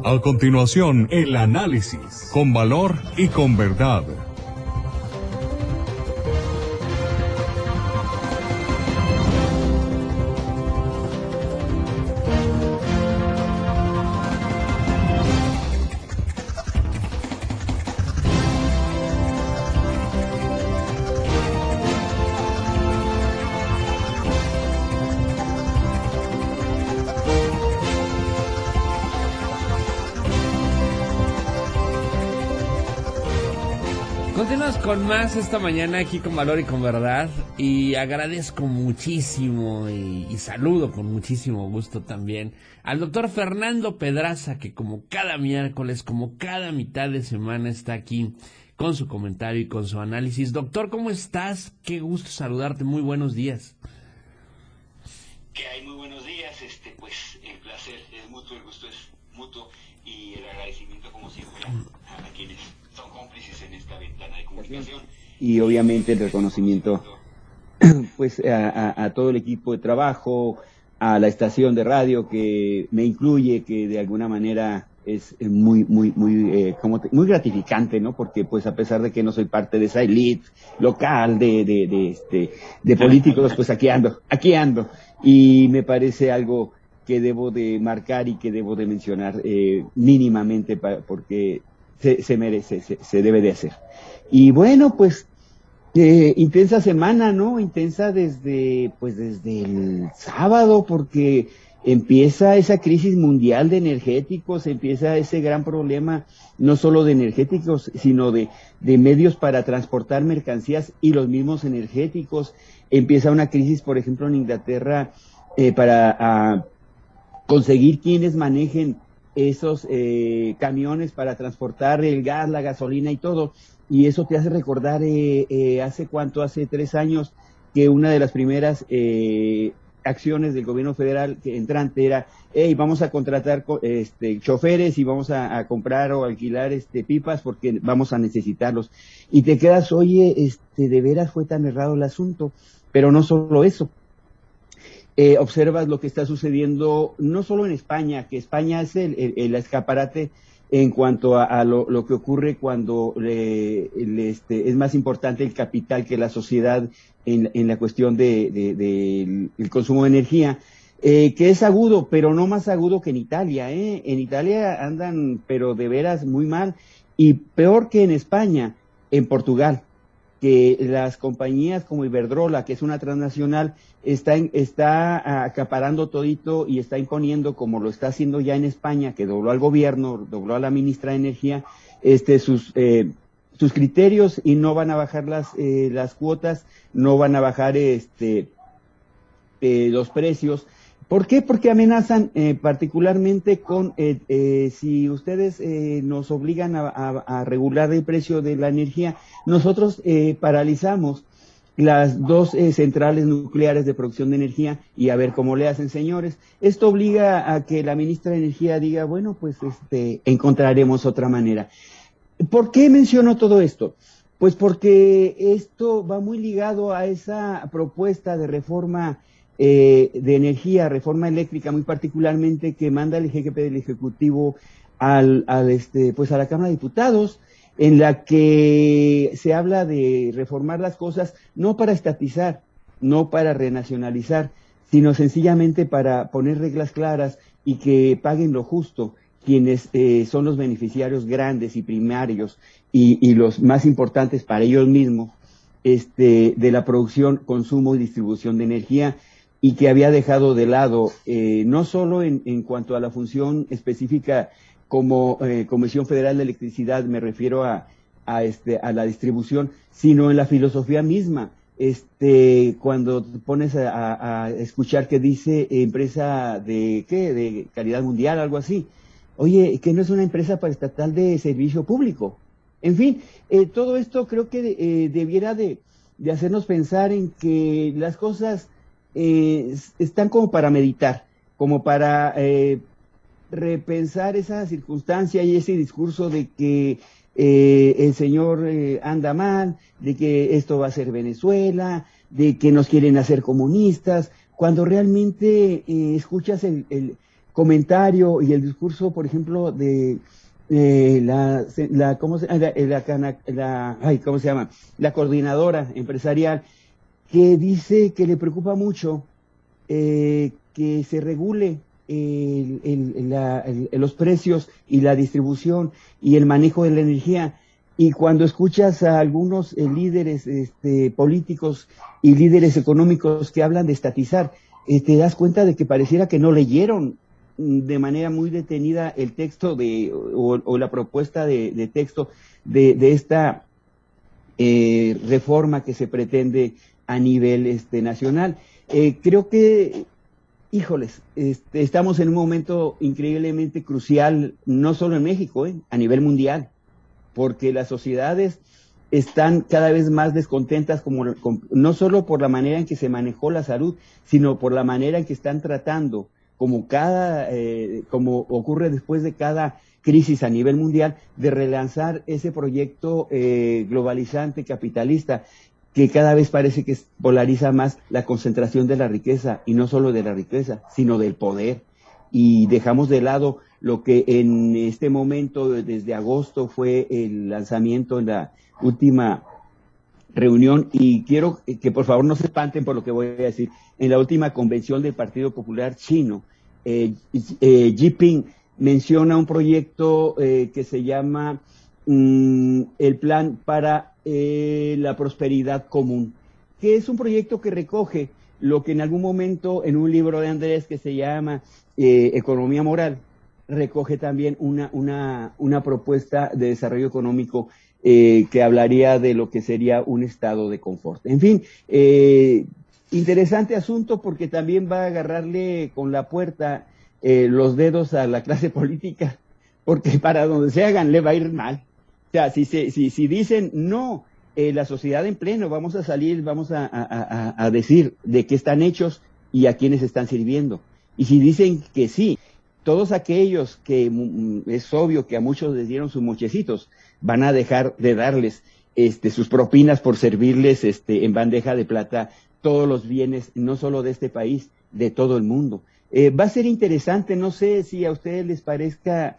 A continuación, el análisis, con valor y con verdad. Continuamos con más esta mañana aquí con Valor y con Verdad, y agradezco muchísimo y saludo con muchísimo gusto también al doctor Fernando Pedraza, que como cada miércoles, como cada mitad de semana está aquí con su comentario y con su análisis. Doctor, ¿cómo estás? Qué gusto saludarte, muy buenos días. Que hay muy buenos días, pues el placer es mutuo, el gusto es mutuo y el agradecimiento como siempre a quienes son cómplices en esta ventana de comunicación. Y obviamente el reconocimiento pues a todo el equipo de trabajo, a la estación de radio que me incluye, que de alguna manera es muy muy gratificante, ¿no? Porque pues a pesar de que no soy parte de esa elite local de políticos, pues aquí ando y me parece algo que debo de marcar y que debo de mencionar mínimamente porque se merece, se debe de hacer. Y bueno, pues intensa semana, ¿no? Intensa desde el sábado, porque empieza esa crisis mundial de energéticos, empieza ese gran problema, no solo de energéticos, sino de medios para transportar mercancías y los mismos energéticos. Empieza una crisis, por ejemplo, en Inglaterra, para conseguir quienes manejen esos camiones para transportar el gas, la gasolina y todo. Y eso te hace recordar hace 3 años, que una de las primeras acciones del gobierno federal entrante era, vamos a contratar choferes y vamos a comprar o alquilar pipas porque vamos a necesitarlos. Y te quedas, oye, de veras fue tan errado el asunto. Pero no solo eso. Observas lo que está sucediendo no solo en España, que España es el escaparate en cuanto a lo que ocurre cuando es más importante el capital que la sociedad en la cuestión del consumo de energía, que es agudo, pero no más agudo que en Italia. En Italia andan, pero de veras muy mal, y peor que en España, en Portugal, que las compañías como Iberdrola, que es una transnacional, está acaparando todito y está imponiendo, como lo está haciendo ya en España, que dobló al gobierno, dobló a la ministra de Energía, sus criterios, y no van a bajar las cuotas, no van a bajar los precios. ¿Por qué? Porque amenazan particularmente con, si ustedes nos obligan a regular el precio de la energía, nosotros paralizamos las 2 centrales nucleares de producción de energía, y a ver cómo le hacen, señores. Esto obliga a que la ministra de Energía diga, bueno, pues encontraremos otra manera. ¿Por qué menciono todo esto? Pues porque esto va muy ligado a esa propuesta de reforma de energía, reforma eléctrica, muy particularmente, que manda el jefe del Ejecutivo pues a la Cámara de Diputados, en la que se habla de reformar las cosas no para estatizar, no para renacionalizar, sino sencillamente para poner reglas claras y que paguen lo justo quienes son los beneficiarios grandes y primarios y los más importantes para ellos mismos de la producción, consumo y distribución de energía, y que había dejado de lado, no solo en cuanto a la función específica como Comisión Federal de Electricidad, me refiero a la distribución, sino en la filosofía misma. Cuando te pones a escuchar que dice empresa de calidad mundial, algo así, oye, que no es una empresa paraestatal de servicio público. En fin, todo esto creo que debiera de hacernos pensar en que las cosas están como para meditar, como para repensar esa circunstancia y ese discurso de que el señor anda mal, de que esto va a ser Venezuela, de que nos quieren hacer comunistas, cuando realmente escuchas comentario y el discurso, por ejemplo, de ¿cómo se llama? La coordinadora empresarial, que dice que le preocupa mucho que se regule los precios y la distribución y el manejo de la energía. Y cuando escuchas a algunos líderes políticos y líderes económicos que hablan de estatizar, te das cuenta de que pareciera que no leyeron de manera muy detenida el texto o la propuesta de texto de esta reforma que se pretende a nivel nacional. Creo que, híjoles, estamos en un momento increíblemente crucial, no solo en México, a nivel mundial, porque las sociedades están cada vez más descontentas, no solo por la manera en que se manejó la salud, sino por la manera en que están tratando, como ocurre después de cada crisis a nivel mundial, de relanzar ese proyecto globalizante, capitalista, que cada vez parece que polariza más la concentración de la riqueza, y no solo de la riqueza, sino del poder. Y dejamos de lado lo que en este momento, desde agosto, fue el lanzamiento en la última reunión, y quiero que por favor no se espanten por lo que voy a decir, en la última convención del Partido Popular Chino, Xi Jinping menciona un proyecto que se llama el Plan para la Prosperidad Común, que es un proyecto que recoge lo que en algún momento en un libro de Andrés que se llama Economía Moral, recoge también una propuesta de desarrollo económico que hablaría de lo que sería un estado de confort. En fin, interesante asunto, porque también va a agarrarle con la puerta los dedos a la clase política, porque para donde se hagan le va a ir mal. O sea, si dicen no, la sociedad en pleno, vamos a salir, vamos a decir de qué están hechos y a quiénes están sirviendo. Y si dicen que sí, todos aquellos que es obvio que a muchos les dieron sus mochecitos, van a dejar de darles sus propinas por servirles en bandeja de plata todos los bienes, no solo de este país, de todo el mundo. Va a ser interesante, no sé si a ustedes les parezca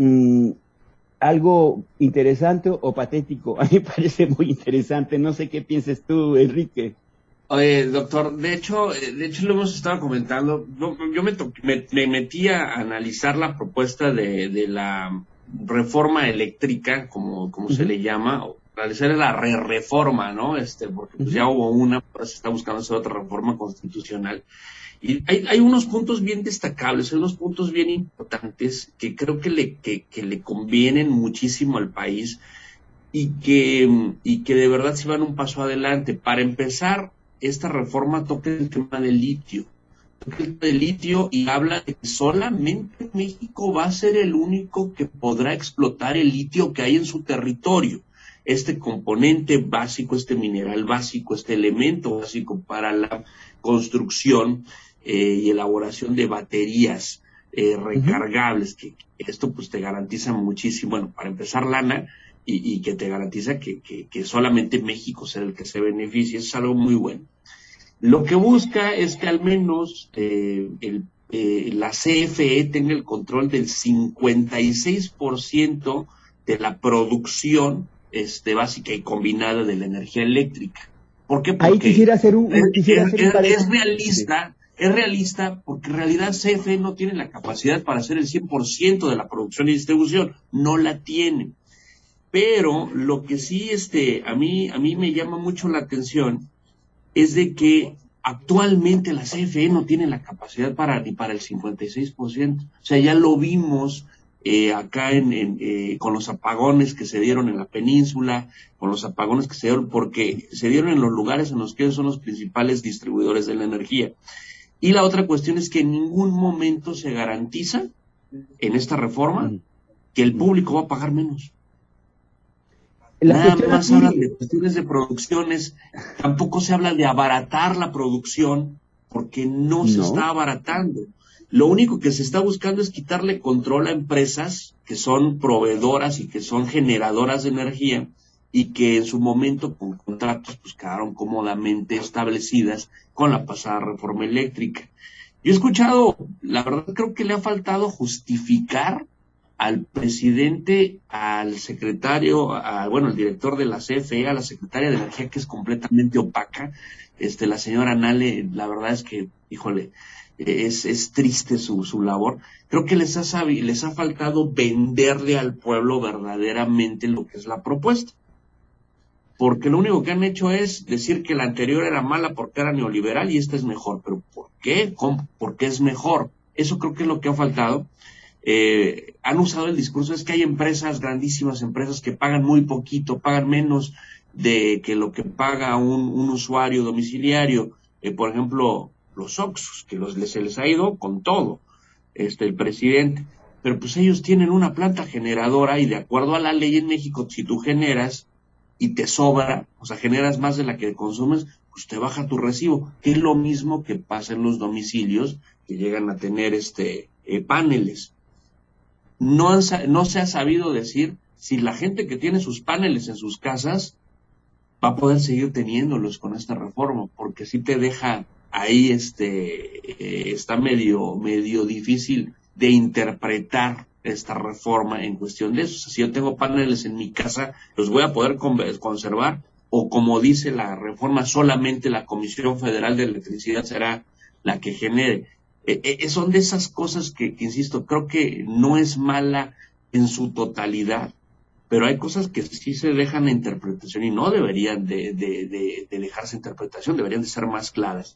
algo interesante o patético. A mí me parece muy interesante, no sé qué pienses tú, Enrique. Oye, doctor, de hecho lo hemos estado comentando. Yo me metí a analizar la propuesta de la reforma eléctrica, como se le llama, o realizar la reforma, ¿no? Porque pues ya hubo una, ahora se está buscando hacer otra reforma constitucional. Y hay unos puntos bien destacables, hay unos puntos bien importantes que creo que le convienen muchísimo al país y que de verdad se van un paso adelante. Para empezar, esta reforma toca el tema del litio. Y habla de que solamente México va a ser el único que podrá explotar el litio que hay en su territorio. Este componente básico, este mineral básico, este elemento básico para la construcción y elaboración de baterías recargables, que esto pues te garantiza muchísimo, bueno, para empezar lana, y que te garantiza que solamente México será el que se beneficie. Eso es algo muy bueno. Lo que busca es que al menos la CFE tenga el control del 56% de la producción básica y combinada de la energía eléctrica. ¿Por qué? Porque ahí quisiera hacer es realista porque en realidad CFE no tiene la capacidad para hacer el 100% de la producción y distribución, no la tiene. Pero lo que sí a mí me llama mucho la atención es de que actualmente la CFE no tiene la capacidad ni para el 56%. O sea, ya lo vimos acá con los apagones que se dieron en la península, con los apagones que se dieron porque se dieron en los lugares en los que ellos son los principales distribuidores de la energía. Y la otra cuestión es que en ningún momento se garantiza en esta reforma que el público va a pagar menos. Nada más hablan de cuestiones de producciones, tampoco se habla de abaratar la producción, porque no se está abaratando. Lo único que se está buscando es quitarle control a empresas que son proveedoras y que son generadoras de energía y que en su momento con contratos pues quedaron cómodamente establecidas con la pasada reforma eléctrica. Yo he escuchado, la verdad creo que le ha faltado justificar al presidente, al secretario, al director de la CFE, a la secretaria de Energía, que es completamente opaca, la señora Nale, la verdad es que, híjole, es triste su labor. Creo que les ha faltado venderle al pueblo verdaderamente lo que es la propuesta. Porque lo único que han hecho es decir que la anterior era mala porque era neoliberal y esta es mejor. ¿Pero por qué? ¿Cómo? ¿Por qué es mejor? Eso creo que es lo que ha faltado. Han usado el discurso, es que hay empresas, grandísimas empresas, que pagan muy poquito, pagan menos de que lo que paga un usuario domiciliario. Por ejemplo, los Oxxos, que se les ha ido con todo, el presidente. Pero pues ellos tienen una planta generadora y de acuerdo a la ley en México, si tú generas y te sobra, o sea, generas más de la que consumes, pues te baja tu recibo, que es lo mismo que pasa en los domicilios que llegan a tener paneles. No se ha sabido decir si la gente que tiene sus paneles en sus casas va a poder seguir teniéndolos con esta reforma, porque sí te deja ahí, está medio difícil de interpretar esta reforma en cuestión de eso. O sea, si yo tengo paneles en mi casa, los voy a poder conservar, o como dice la reforma, solamente la Comisión Federal de Electricidad será la que genere. Son de esas cosas que, insisto, creo que no es mala en su totalidad, pero hay cosas que sí se dejan a interpretación y no deberían de dejarse interpretación, deberían de ser más claras.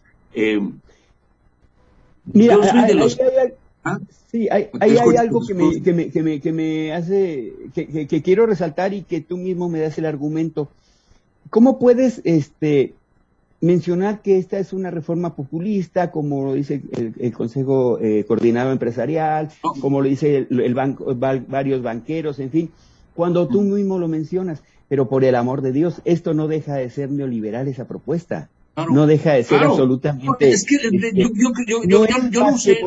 Mira, sí, hay algo que me hace, que quiero resaltar y que tú mismo me das el argumento. ¿Cómo puedes mencionar que esta es una reforma populista, como lo dice el Consejo Coordinado Empresarial, como lo dice el banco, varios banqueros, en fin, cuando tú mismo lo mencionas? Pero por el amor de Dios, esto no deja de ser neoliberal, esa propuesta. Claro, no deja de ser absolutamente. Es que yo no sé,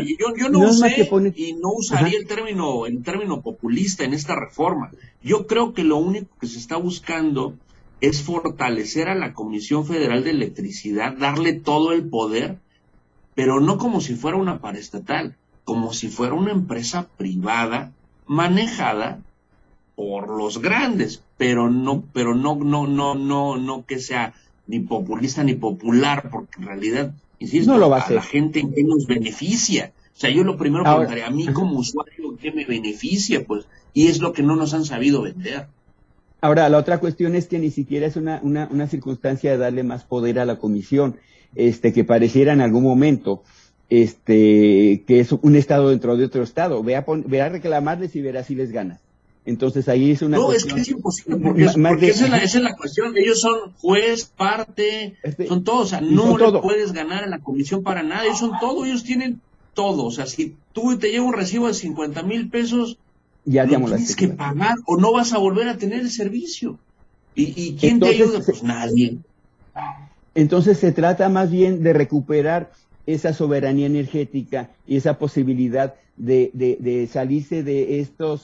y no usaría el término populista en esta reforma. Yo creo que lo único que se está buscando es fortalecer a la Comisión Federal de Electricidad, darle todo el poder, pero no como si fuera una paraestatal, como si fuera una empresa privada manejada por los grandes, pero no que sea ni populista ni popular, porque en realidad, insisto, no lo va a la gente en qué nos beneficia. O sea, yo lo primero preguntaré, a mí como usuario, ¿qué me beneficia? Pues, y es lo que no nos han sabido vender. Ahora, la otra cuestión es que ni siquiera es una circunstancia de darle más poder a la comisión, que pareciera en algún momento, que es un estado dentro de otro estado. Ve a reclamarles y verás si les ganas. Entonces ahí es una cuestión. Es que es imposible, porque esa es la cuestión. Ellos son juez, parte, son todos. O sea, no le puedes ganar a la comisión para nada. Ellos son todo, ellos tienen todo. O sea, si tú te llega un recibo de 50,000 pesos, ya lo tienes que pagar o no vas a volver a tener el servicio. ¿Y quién te ayuda? Pues nadie. Entonces se trata más bien de recuperar esa soberanía energética y esa posibilidad de salirse de estos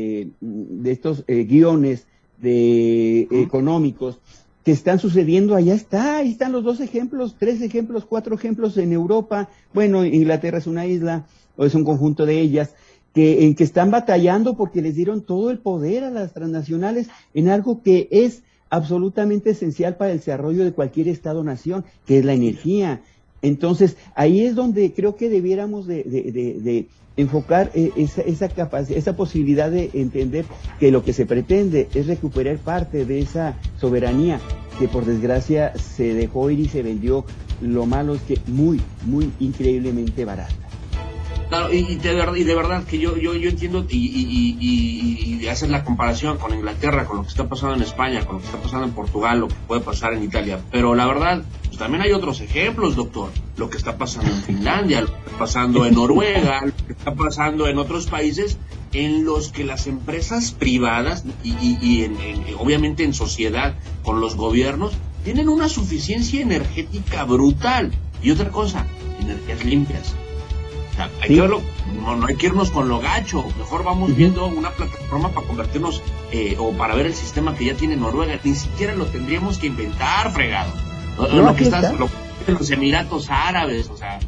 guiones económicos que están sucediendo. Ahí están los 2 ejemplos, 3 ejemplos, 4 ejemplos en Europa. Bueno, Inglaterra es una isla, o es un conjunto de ellas, en que están batallando porque les dieron todo el poder a las transnacionales en algo que es absolutamente esencial para el desarrollo de cualquier estado-nación, que es la energía. Entonces, ahí es donde creo que debiéramos de enfocar esa capacidad, esa posibilidad de entender que lo que se pretende es recuperar parte de esa soberanía que por desgracia se dejó ir y se vendió. Lo malo es que muy, muy increíblemente barata. Claro, y de verdad que yo entiendo y haces la comparación con Inglaterra, con lo que está pasando en España, con lo que está pasando en Portugal, lo que puede pasar en Italia, pero la verdad, pues también hay otros ejemplos, doctor, lo que está pasando en Finlandia, lo que está pasando en Noruega, lo que está pasando en otros países en los que las empresas privadas y obviamente en sociedad con los gobiernos tienen una suficiencia energética brutal. Y otra cosa, energías limpias. O sea, hay que verlo, no hay que irnos con lo gacho, mejor vamos viendo una plataforma para convertirnos o para ver el sistema que ya tiene Noruega. Ni siquiera lo tendríamos que inventar, fregado. Lo que está en los Emiratos Árabes, o sea,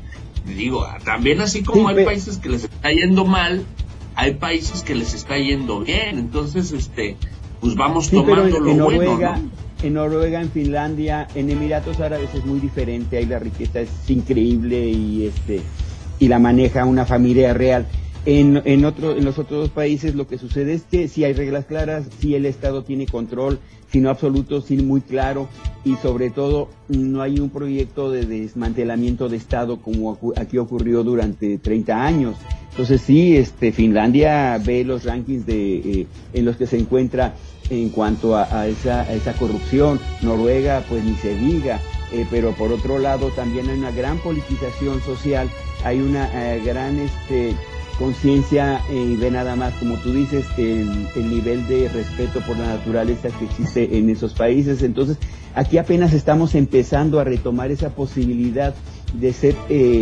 digo, también así como hay países que les está yendo mal, hay países que les está yendo bien, entonces pues vamos tomando lo bueno, ¿no? En Noruega, en Finlandia, en Emiratos Árabes es muy diferente, ahí la riqueza es increíble y la maneja una familia real. En los otros dos países lo que sucede es que sí hay reglas claras, sí el Estado tiene control, si no absoluto, sí muy claro, y sobre todo no hay un proyecto de desmantelamiento de Estado como aquí ocurrió durante 30 años. Entonces sí, Finlandia ve los rankings en los que se encuentra en cuanto a esa corrupción. Noruega, pues ni se diga, pero por otro lado también hay una gran politización social, hay una gran conciencia y ve nada más, como tú dices, el nivel de respeto por la naturaleza que existe en esos países. Entonces, aquí apenas estamos empezando a retomar esa posibilidad de ser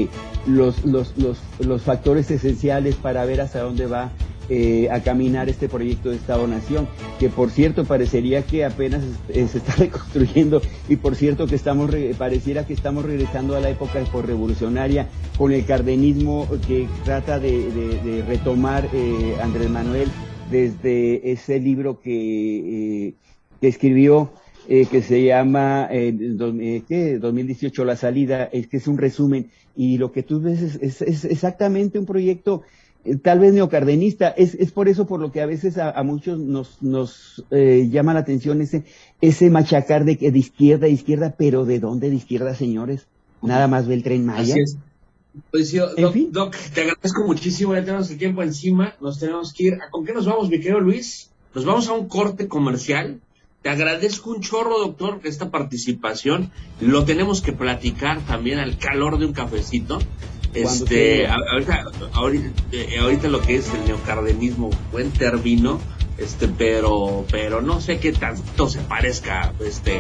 los factores esenciales para ver hasta dónde va a caminar este proyecto de Estado-Nación, que por cierto parecería que apenas se está reconstruyendo, y por cierto que pareciera que estamos regresando a la época revolucionaria con el cardenismo que trata de retomar Andrés Manuel desde ese libro que escribió, que se llama 2018 La Salida, que es un resumen, y lo que tú ves es exactamente un proyecto tal vez neocardenista. Es por eso por lo que a veces a muchos nos llama la atención ese machacar de izquierda, pero ¿de dónde de izquierda, señores? Nada más ve el Tren Maya. Así es. Pues yo, Doc, te agradezco muchísimo, ya tenemos el tiempo encima, nos tenemos que ir. ¿Con qué nos vamos, mi querido Luis? Nos vamos a un corte comercial. Te agradezco un chorro, doctor, esta participación. Lo tenemos que platicar también al calor de un cafecito. Ahorita lo que es el neocardenismo, buen término, pero no sé qué tanto se parezca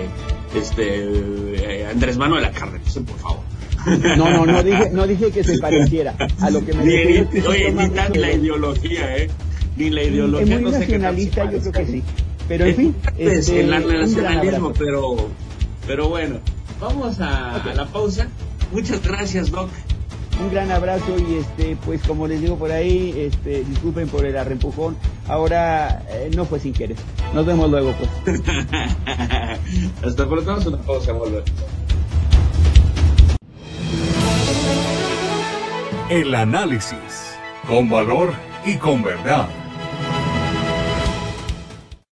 Andrés Manuel a Cárdenas, por favor. No dije que se pareciera. A lo que me refiero. Oye, ni tan la ideología, ni la ideología. Es muy no nacionalista, yo creo que sí. Pero en fin, el nacionalismo, pero bueno, vamos a la pausa. Muchas gracias, Doc. Un gran abrazo y pues como les digo por ahí, disculpen por el arrempujón. Ahora no fue sin querer. Nos vemos luego, pues. Hasta pronto, vamos a una pausa, volver. El análisis con valor y con verdad.